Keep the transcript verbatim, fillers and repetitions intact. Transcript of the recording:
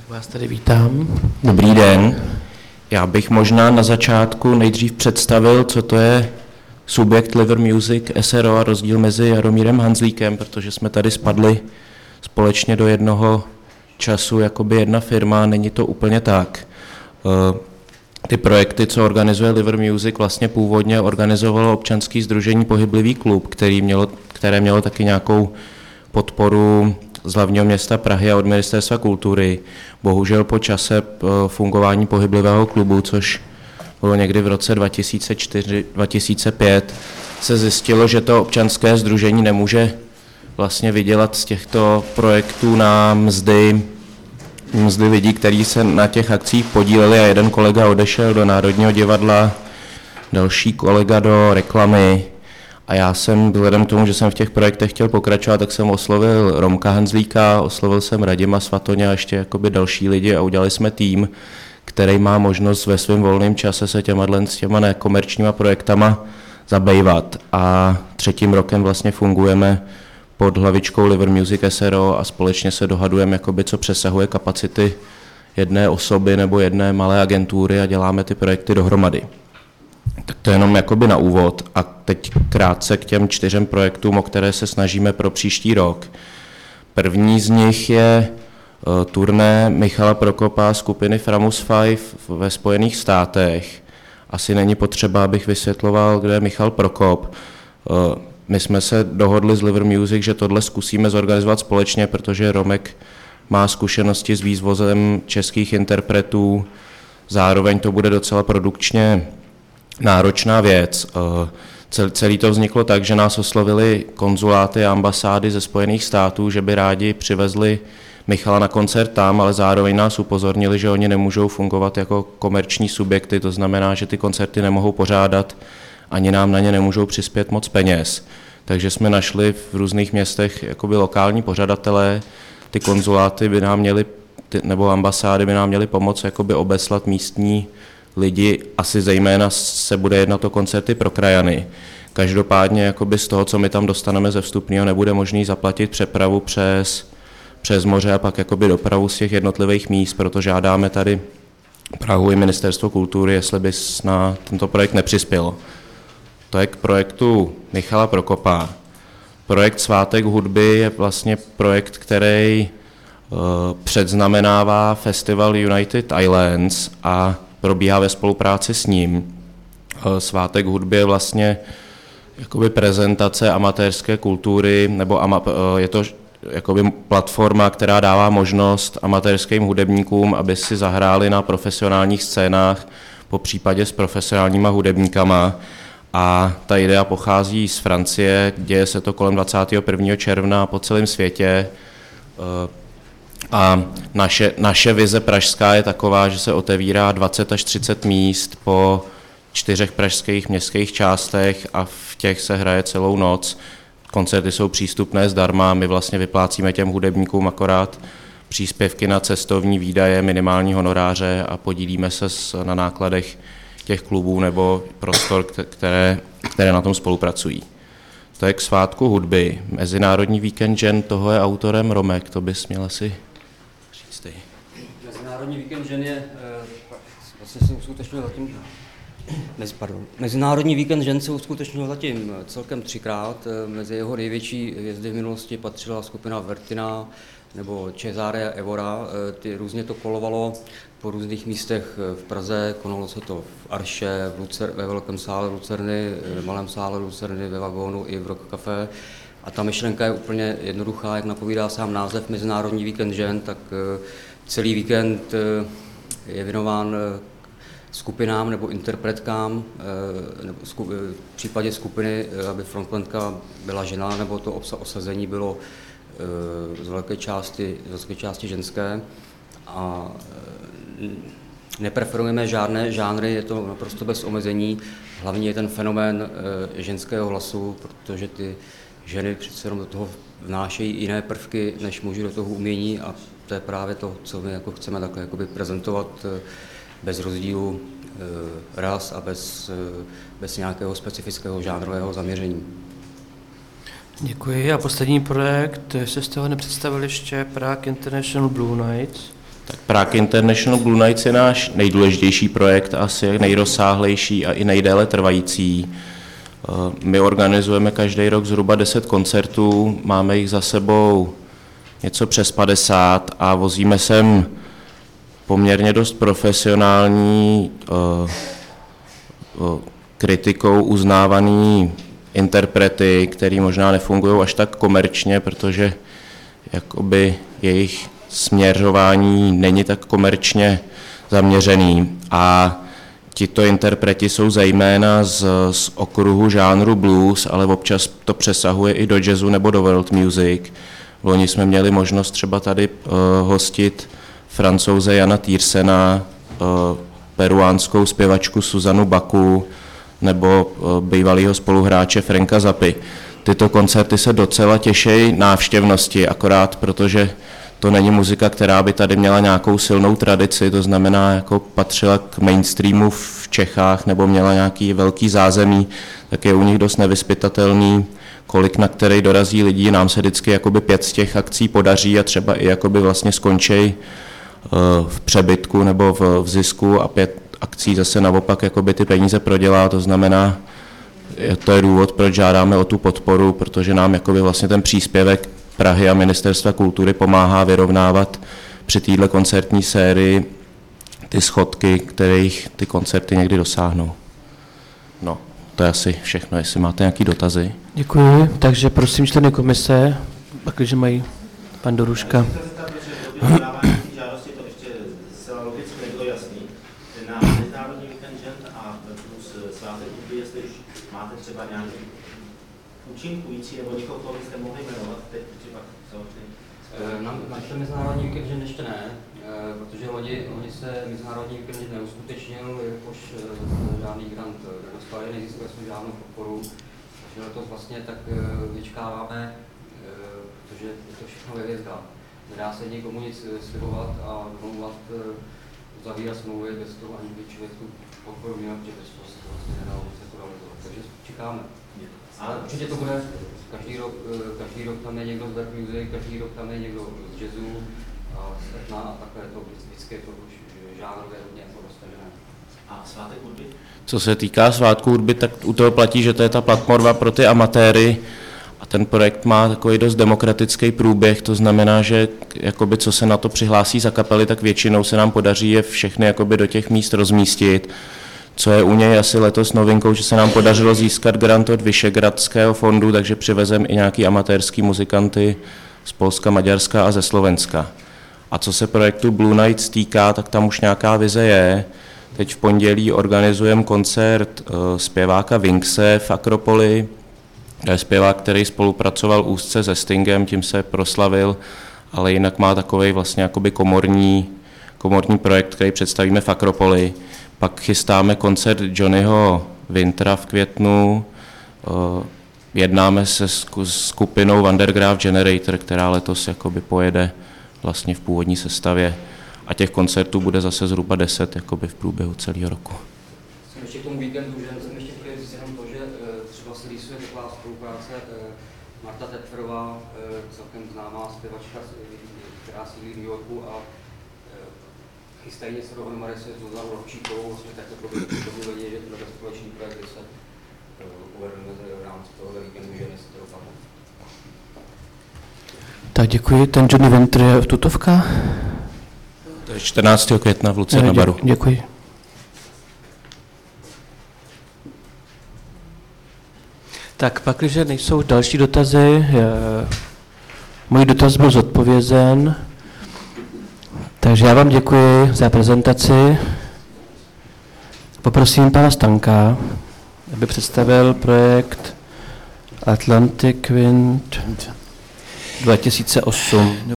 Vás tady vítám. Dobrý den. Já bych možná na začátku nejdřív představil, co to je subjekt Liver Music S R O a rozdíl mezi Jaromírem Hanzlíkem, protože jsme tady spadli společně do jednoho času jakoby jedna firma, není to úplně tak. Ty projekty, co organizuje Liver Music, vlastně původně organizovalo občanské sdružení Pohyblivý klub, který mělo, které mělo taky nějakou podporu z hlavního města Prahy a od Ministerstva kultury. Bohužel po čase fungování Pohyblivého klubu, což bylo někdy v roce dva tisíce čtyři dva tisíce pět, se zjistilo, že to občanské sdružení nemůže vlastně vydělat z těchto projektů na mzdy, mzdy lidí, kteří se na těch akcích podíleli, a jeden kolega odešel do Národního divadla, další kolega do reklamy. A já jsem, vzhledem k tomu, že jsem v těch projektech chtěl pokračovat, tak jsem oslovil Romka Hanzlíka, oslovil jsem Radima Svatoně a ještě jakoby další lidi a udělali jsme tým, který má možnost ve svém volném čase se těma, s těma nekomerčníma projektama zabývat. A třetím rokem vlastně fungujeme pod hlavičkou Liver Music S R O a společně se dohadujeme, jakoby, co přesahuje kapacity jedné osoby nebo jedné malé agentury a děláme ty projekty dohromady. Tak to je jenom jakoby na úvod a teď krátce k těm čtyřem projektům, o které se snažíme pro příští rok. První z nich je uh, turné Michala Prokopa skupiny Framus Five ve Spojených státech. Asi není potřeba, abych vysvětloval, kde je Michal Prokop. Uh, my jsme se dohodli s Liver Music, že tohle zkusíme zorganizovat společně, protože Romek má zkušenosti s vývozem českých interpretů, zároveň to bude docela produkčně náročná věc. Celý to vzniklo tak, že nás oslovili konzuláty a ambasády ze Spojených států, že by rádi přivezli Michala na koncert tam, ale zároveň nás upozornili, že oni nemůžou fungovat jako komerční subjekty, to znamená, že ty koncerty nemohou pořádat, ani nám na ně nemůžou přispět moc peněz. Takže jsme našli v různých městech jakoby lokální pořadatelé, ty konzuláty by nám měli, nebo ambasády by nám měly pomoct jakoby obeslat místní lidi, asi zejména se bude jednat o koncerty pro krajany. Každopádně jakoby z toho, co my tam dostaneme ze vstupního, nebude možný zaplatit přepravu přes, přes moře a pak jakoby dopravu z těch jednotlivých míst, proto žádáme tady Prahu i Ministerstvo kultury, jestli by na tento projekt nepřispělo. To je k projektu Michala Prokopa. Projekt Svátek hudby je vlastně projekt, který uh, předznamenává festival United Islands a probíhá ve spolupráci s ním. Svátek hudby je vlastně jakoby prezentace amatérské kultury, nebo ama, je to jakoby platforma, která dává možnost amatérským hudebníkům, aby si zahráli na profesionálních scénách, po případě s profesionálníma hudebníkama. A ta idea pochází z Francie, děje se to kolem dvacátého prvního června po celém světě. A naše, naše vize pražská je taková, že se otevírá dvacet až třicet míst po čtyřech pražských městských částech a v těch se hraje celou noc. Koncerty jsou přístupné zdarma, my vlastně vyplácíme těm hudebníkům akorát příspěvky na cestovní výdaje, minimální honoráře a podílíme se na nákladech těch klubů nebo prostor, které, které na tom spolupracují. To je k svátku hudby. Mezinárodní víkend žen, toho je autorem Romek, to bys měl asi říct ty. Mezinárodní víkend žen je, vlastně se uskutečnil zatím, mezi, pardon, Mezinárodní víkend žen se uskutečnil zatím celkem třikrát. Mezi jeho největší hvězdy v minulosti patřila skupina Vertina nebo Cesare Evora. Ty, různě to kolovalo po různých místech v Praze, konalo se to v Arše, v Lucer, ve Velkém sále Lucerny, v Malém sále Lucerny, ve Vagónu i v Rock Café. A ta myšlenka je úplně jednoduchá, jak napovídá sám název Mezinárodní víkend žen, tak celý víkend je věnován skupinám nebo interpretkám, nebo v případě skupiny, aby frontmanka byla žena, nebo to osazení bylo z velké části, z velké části ženské. A nepreferujeme žádné žánry, je to naprosto bez omezení. Hlavně je ten fenomén ženského hlasu, protože ty ženy přece jenom do toho vnášejí jiné prvky, než muži do toho umění, a to je právě to, co my jako chceme takhle jakoby prezentovat bez rozdílu ras a bez, bez nějakého specifického žánrového zaměření. Děkuji. A poslední projekt, jestli jste ho nepředstavili ještě, Prague International Blue Nights. Tak Prague International Blue Nights je náš nejdůležitější projekt, asi nejrozsáhlejší a i nejdéle trvající. My organizujeme každý rok zhruba deset koncertů, máme jich za sebou něco přes padesát a vozíme sem poměrně dost profesionální, kritikou uznávaný interprety, který možná nefungují až tak komerčně, protože jakoby jejich směřování není tak komerčně zaměřený. A tito interpreti jsou zejména z, z okruhu žánru blues, ale občas to přesahuje i do jazzu nebo do world music. Loni jsme měli možnost třeba tady uh, hostit Francouze Jana Tiersena, uh, peruánskou zpěvačku Suzanu Baku nebo uh, bývalého spoluhráče Franka Zappy. Tyto koncerty se docela těší návštěvnosti, akorát protože to není muzika, která by tady měla nějakou silnou tradici, to znamená, jako patřila k mainstreamu v Čechách nebo měla nějaký velký zázemí, tak je u nich dost nevyzpytatelný, kolik na který dorazí lidí. Nám se vždycky jakoby pět z těch akcí podaří a třeba i jakoby vlastně skončí v přebytku nebo v, v zisku a pět akcí zase naopak jakoby ty peníze prodělá, to znamená, to je důvod, proč žádáme o tu podporu, protože nám jakoby vlastně ten příspěvek Prahy a Ministerstva kultury pomáhá vyrovnávat při této koncertní sérii ty schodky, kterých ty koncerty někdy dosáhnou. No, to je asi všechno, jestli máte nějaké dotazy. Děkuji, takže prosím členy komise, pakliže mají pan Doruška. Žádosti to ještě zcela logicky nebylo jasný. Na Mezinárodní víkend žen a plus svátek hudby, jestli už máte třeba nějaký účinkující nebo někoho, koho byste mohli jmenovat, teď třeba zavřít? Na, na ten Mezinárodní víkend žen ještě ne, protože loni, loni se Mezinárodní víkend žen neuskutečnil, jakož žádný grant nedostal, nezískali jsme žádnou podporu. Takže letos vlastně tak vyčkáváme, protože je to všechno ve hvězdách. Nedá se nikomu nic slibovat a domlouvat, zavírat smlouvy bez toho, ani by člověk tu podporu měl, protože bez toho se to vlastně nedá vůbec realizovat. Takže čekáme. Ale určitě to bude, každý rok, každý rok tam je někdo z rap music, každý rok tam je někdo z jazzu a z etna a takhle to vždycky je to už žánrově hodně jako roztažené. A svátek hudby? Co se týká svátku hudby, tak u toho platí, že to je ta platforma pro ty amatéry a ten projekt má takový dost demokratický průběh, to znamená, že jakoby, co se na to přihlásí za kapely, tak většinou se nám podaří je všechny jakoby, do těch míst rozmístit. Co je u něj asi letos novinkou, že se nám podařilo získat grant od Vyšehradského fondu, takže přivezem i nějaký amatérský muzikanty z Polska, Maďarska a ze Slovenska. A co se projektu Blue Nights týká, tak tam už nějaká vize je. Teď v pondělí organizujeme koncert zpěváka Vinkse v Akropoli. To je zpěvák, který spolupracoval úzce se Stingem, tím se proslavil, ale jinak má takový vlastně jakoby komorní, komorní projekt, který představíme v Akropoli. Pak chystáme koncert Johnnyho Wintera v květnu, jednáme se skupinou Underground Generator, která letos jakoby pojede vlastně v původní sestavě a těch koncertů bude zase zhruba deset jakoby v průběhu celého roku. Jsem ještě k tomu víkendu, že jsem ještě chtěl říct jenom to, že třeba se rýsuje taková spolupráce Marta Tetferová, celkem známá zpěvačka, která sídlí v New Yorku a chystají něco dohromady se Zuzanou Rovčíkovou, vlastně takto domluvení, že to bude společný projekt, kde se uvedeme v rámci tohoto víkendu, že jestli to dopadne. Tak děkuji. Ten Johnny Winter je v Tutovka? To je čtrnáctého května v Luce na baru. Děkuji. Tak pak, když nejsou další dotazy, můj dotaz byl zodpovězen, takže já vám děkuji za prezentaci. Poprosím pana Stanka, aby představil projekt Atlantic Wind dva tisíce osm.